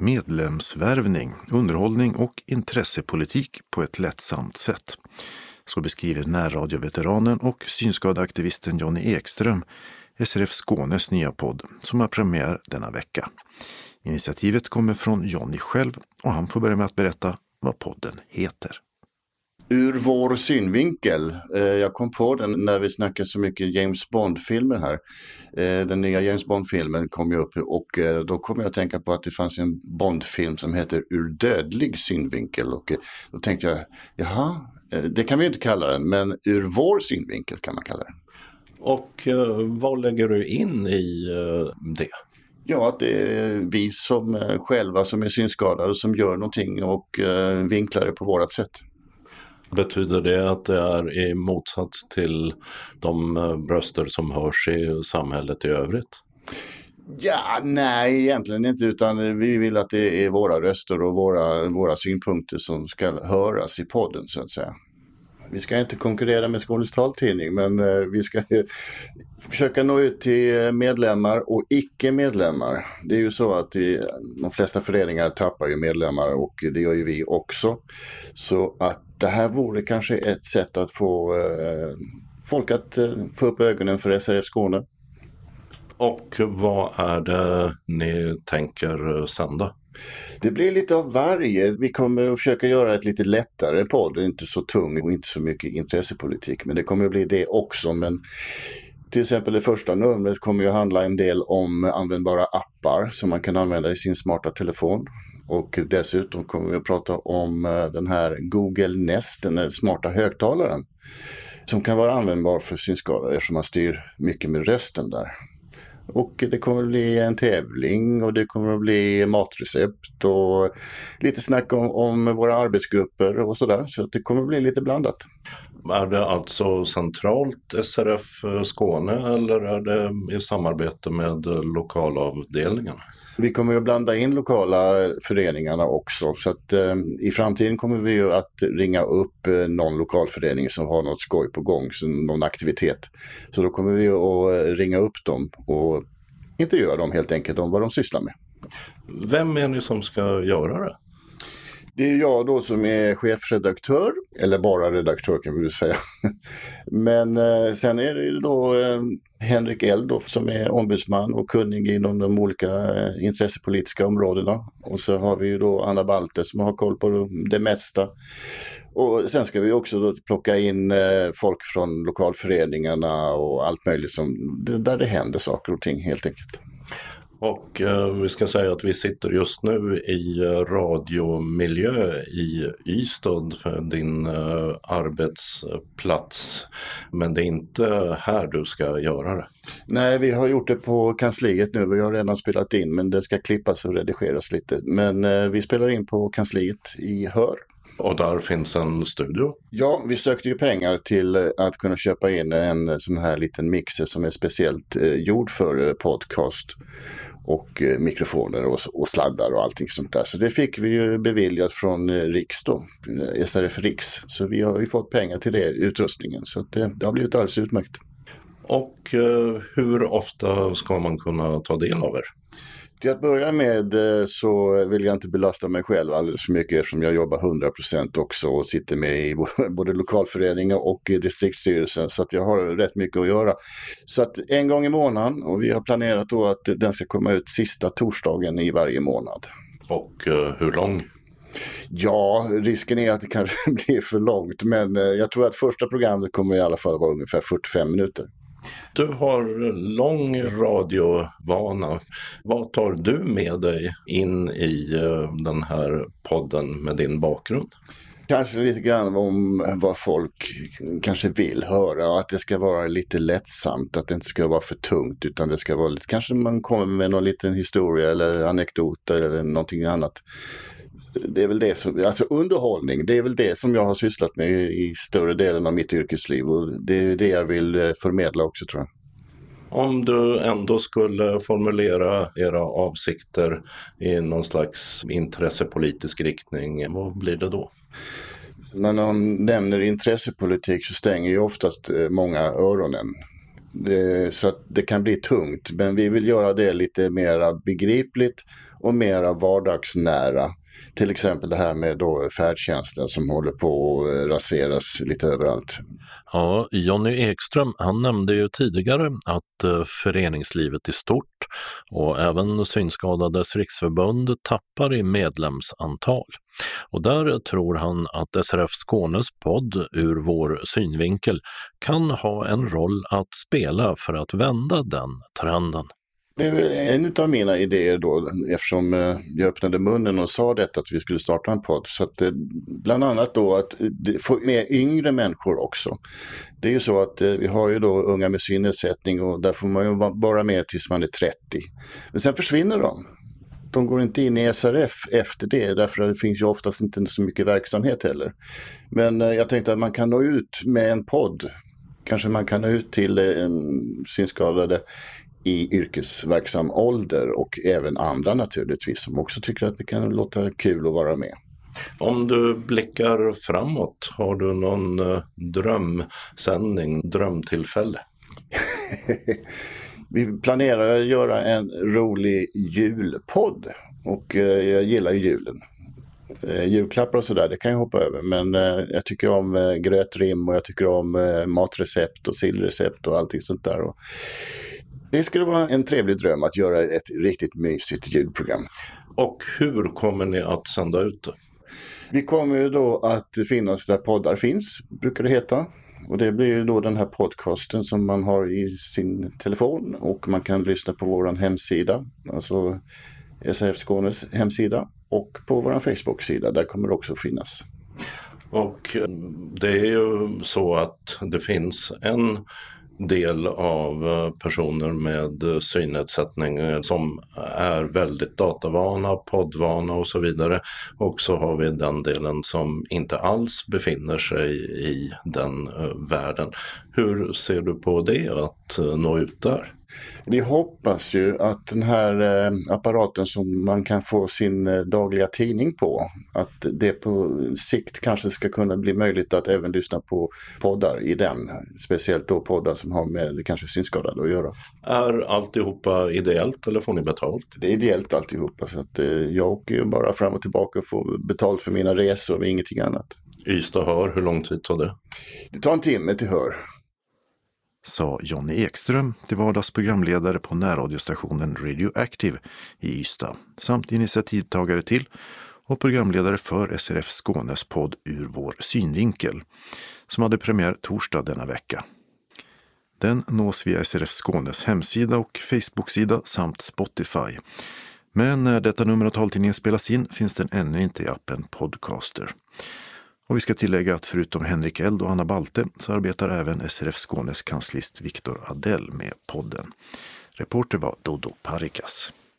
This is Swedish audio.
medlemsvärvning, underhållning och intressepolitik på ett lättsamt sätt. Så beskriver närradioveteranen och synskadeaktivisten Johnny Ekström SRF Skånes nya podd som har premiär denna vecka. Initiativet kommer från Johnny själv och han får börja med att berätta vad podden heter. Ur vår synvinkel. Jag kom på den när vi snackade så mycket James Bond-filmer här. Den nya James Bond-filmen kom ju upp och då kom jag att tänka på att det fanns en Bond-film som heter Ur dödlig synvinkel. Och då tänkte jag, jaha, det kan vi ju inte kalla den, men ur vår synvinkel kan man kalla den. Och vad lägger du in i det? Ja, att det är vi som själva som är synskadade som gör någonting och vinklar det på vårat sätt. Betyder det att det är i motsats till de röster som hörs i samhället i övrigt? Ja, nej egentligen inte, utan vi vill att det är våra röster och våra synpunkter som ska höras i podden så att säga. Vi ska inte konkurrera med Skånes taltidning, men vi ska försöka nå ut till medlemmar och icke-medlemmar. Det är ju så att de flesta föreningar tappar ju medlemmar och det gör ju vi också. Så att det här vore kanske ett sätt att få folk att få upp ögonen för SRF Skåne. Och vad är det ni tänker sända? Det blir lite av varje. Vi kommer att försöka göra ett lite lättare podd, inte så tung och inte så mycket intressepolitik. Men det kommer att bli det också. Men till exempel det första numret kommer ju att handla en del om användbara appar som man kan använda i sin smarta telefon. Och dessutom kommer vi att prata om den här Google Nest, den här smarta högtalaren. Som kan vara användbar för synskadade eftersom man styr mycket med rösten där. Och det kommer att bli en tävling och det kommer att bli matrecept och lite snack om våra arbetsgrupper och sådär. Så det kommer att bli lite blandat. Är det alltså centralt SRF Skåne eller är det i samarbete med lokalavdelningen? Vi kommer att blanda in lokala föreningarna också. Så att i framtiden kommer vi ju att ringa upp någon lokalförening som har något skoj på gång, någon aktivitet. Så då kommer vi att ringa upp dem och intervjua dem helt enkelt om vad de sysslar med. Vem är ni som ska göra det? Det är jag då som är chefredaktör, eller bara redaktör kan vi väl säga. Men sen är det ju då Henrik Eldorf som är ombudsman och kunnig inom de olika intressepolitiska områdena. Och så har vi ju då Anna Balter som har koll på det mesta. Och sen ska vi också då plocka in folk från lokalföreningarna och allt möjligt där det händer saker och ting helt enkelt. Och vi ska säga att vi sitter just nu i radiomiljö i Ystad, din arbetsplats. Men det är inte här du ska göra det. Nej, vi har gjort det på kansliet nu. Vi har redan spelat in men det ska klippas och redigeras lite. Men vi spelar in på kansliet i Hör. Och där finns en studio? Ja, vi sökte ju pengar till att kunna köpa in en sån här liten mixer som är speciellt gjord för podcast och mikrofoner och sladdar och allting sånt där. Så det fick vi ju beviljat från Riks då, SRF Riks. Så vi har ju fått pengar till det, utrustningen. Så det har blivit alldeles utmärkt. Och hur ofta ska man kunna ta del av er? Till att börja med så vill jag inte belasta mig själv alldeles för mycket eftersom jag jobbar 100% också och sitter med i både lokalföreningen och distriktsstyrelsen så att jag har rätt mycket att göra. Så att en gång i månaden och vi har planerat då att den ska komma ut sista torsdagen i varje månad. Och hur lång? Ja, risken är att det kanske blir för långt men jag tror att första programmet kommer i alla fall vara ungefär 45 minuter. Du har lång radiovana. Vad tar du med dig in i den här podden med din bakgrund? Kanske lite grann om vad folk kanske vill höra, att det ska vara lite lättsamt, att det inte ska vara för tungt utan det ska vara lite, kanske man kommer med någon liten historia eller anekdot eller någonting annat. Det är väl det som, alltså underhållning, det är väl det som jag har sysslat med i större delen av mitt yrkesliv och det är det jag vill förmedla också tror jag. Om du ändå skulle formulera era avsikter i någon slags intressepolitisk riktning, vad blir det då? När någon nämner intressepolitik så stänger ju oftast många öronen. Så att det kan bli tungt, men vi vill göra det lite mer begripligt och mera vardagsnära. Till exempel det här med då färdtjänsten som håller på att raseras lite överallt. Ja, Jonny Ekström, han nämnde ju tidigare att föreningslivet i stort och även Synskadades riksförbund tappar i medlemsantal. Och där tror han att SRF Skånes podd Ur vår synvinkel kan ha en roll att spela för att vända den trenden. Det är en av mina idéer då, eftersom jag öppnade munnen och sa detta att vi skulle starta en podd. Så att bland annat då att få med yngre människor också. Det är ju så att vi har ju då unga med synnedsättning och där får man ju vara med tills man är 30. Men sen försvinner de. De går inte in i SRF efter det, därför att det finns ju oftast inte så mycket verksamhet heller. Men jag tänkte att man kan nå ut med en podd. Kanske man kan nå ut till synskadade i yrkesverksam ålder och även andra naturligtvis som också tycker att det kan låta kul att vara med. Om du blickar framåt, har du någon drömsändning, drömtillfälle? Vi planerar att göra en rolig julpodd och jag gillar julen. Julklappar och sådär, det kan jag hoppa över, men jag tycker om grötrim och jag tycker om matrecept och sillrecept och allting sånt där. Och det skulle vara en trevlig dröm att göra ett riktigt mysigt julprogram. Och hur kommer ni att sända ut det? Vi kommer ju då att finnas där poddar finns, brukar det heta. Och det blir ju då den här podcasten som man har i sin telefon och man kan lyssna på vår hemsida, alltså SRF Skånes hemsida och på vår Facebook-sida, där kommer det också finnas. Och det är ju så att det finns en del av personer med synnedsättning som är väldigt datavana, poddvana och så vidare. Och så har vi den delen som inte alls befinner sig i den världen. Hur ser du på det, att nå ut där? Vi hoppas ju att den här apparaten som man kan få sin dagliga tidning på, att det på sikt kanske ska kunna bli möjligt att även lyssna på poddar i den. Speciellt då poddar som har med kanske synskadade att göra. Är alltihopa ideellt eller får ni betalt? Det är ideellt alltihopa, så att jag åker ju bara fram och tillbaka och får betalt för mina resor och ingenting annat. Ystad Hör, hur lång tid tar det? Det tar en timme till Hör. Sa Jonny Ekström, till vardags programledare på närradiostationen Radioactive i Ystad, samt initiativtagare till och programledare för SRF Skånes podd Ur vår synvinkel, som hade premiär torsdag denna vecka. Den nås via SRF Skånes hemsida och Facebook-sida samt Spotify. Men när detta nummer av taltidningen spelas in finns den ännu inte i appen Podcaster. Och vi ska tillägga att förutom Henrik Eld och Anna Balte så arbetar även SRF Skånes kanslist Viktor Adell med podden. Reporter var Dodo Parikas.